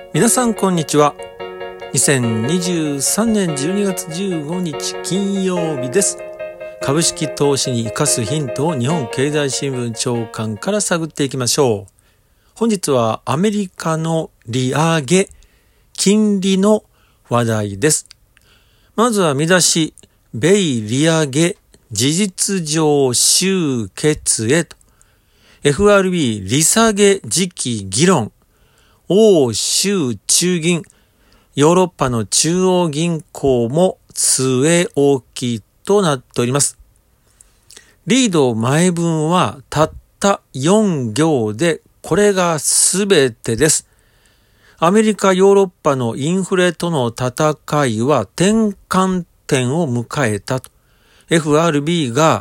皆さんこんにちは。2023年12月15日金曜日です。株式投資に生かすヒントを日本経済新聞長官から探っていきましょう。本日はアメリカの利上げ、金利の話題です。まずは見出し、米利上げ事実上終結へと。FRB 利下げ時期議論。欧州中銀、ヨーロッパの中央銀行も据え置きとなっております。リード前文はたった4行で、これがすべてです。アメリカ、ヨーロッパのインフレとの戦いは転換点を迎えたと。FRB が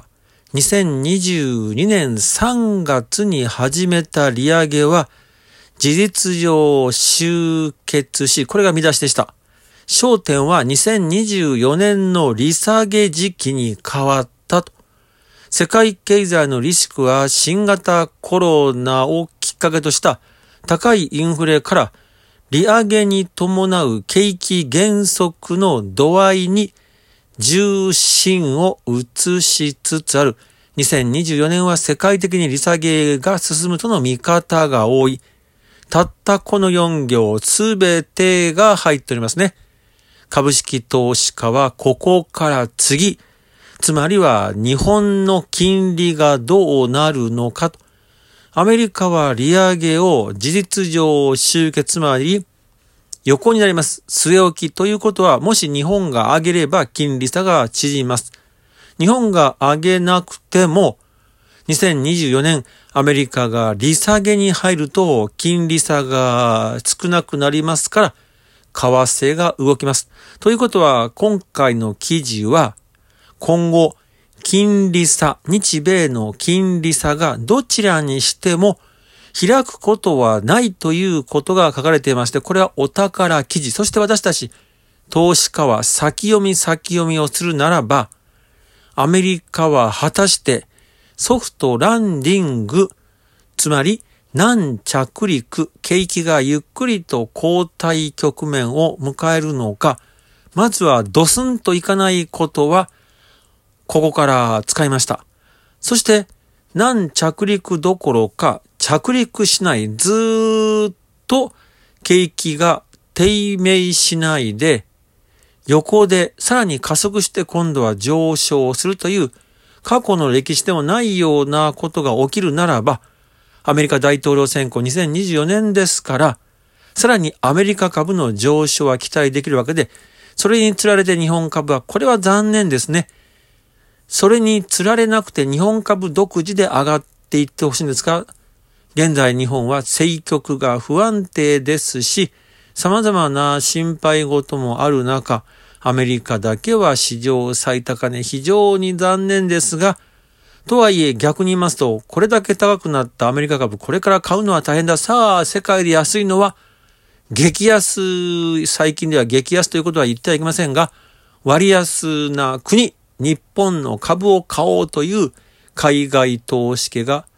2022年3月に始めた利上げは事実上終結し、これが見出しでした。焦点は2024年の利下げ時期に変わったと。世界経済のリスクは新型コロナをきっかけとした高いインフレから利上げに伴う景気減速の度合いに重心を移しつつある。2024年は世界的に利下げが進むとの見方が多い。たったこの4行すべてが入っておりますね。株式投資家はここから次、つまりは日本の金利がどうなるのかと。アメリカは利上げを事実上終結、つまり横になります。据え置きということは、もし日本が上げれば金利差が縮みます。日本が上げなくても、2024年アメリカが利下げに入ると金利差が少なくなりますから為替が動きます。ということは今回の記事は今後金利差、日米の金利差がどちらにしても開くことはないということが書かれていまして、これはお宝記事。そして私たち投資家は先読みをするならば、アメリカは果たしてソフトランディング、つまり軟着陸、景気がゆっくりと後退局面を迎えるのか、まずはドスンといかないことは、ここから使いました。そして、軟着陸どころか、着陸しない、ずーっと景気が低迷しないで、横でさらに加速して今度は上昇するという、過去の歴史でもないようなことが起きるならば、アメリカ大統領選挙2024年ですから、さらにアメリカ株の上昇は期待できるわけで、それにつられて日本株は、これは残念ですね。それにつられなくて日本株独自で上がっていってほしいんですが、現在日本は政局が不安定ですし、様々な心配事もある中、アメリカだけは史上最高値、非常に残念ですが、とはいえ逆に言いますと、これだけ高くなったアメリカ株、これから買うのは大変だ。さあ、世界で安いのは、激安、最近では激安ということは言ってはいけませんが、割安な国、日本の株を買おうという海外投資家が、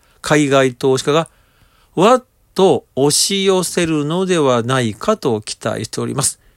わっと押し寄せるのではないかと期待しております。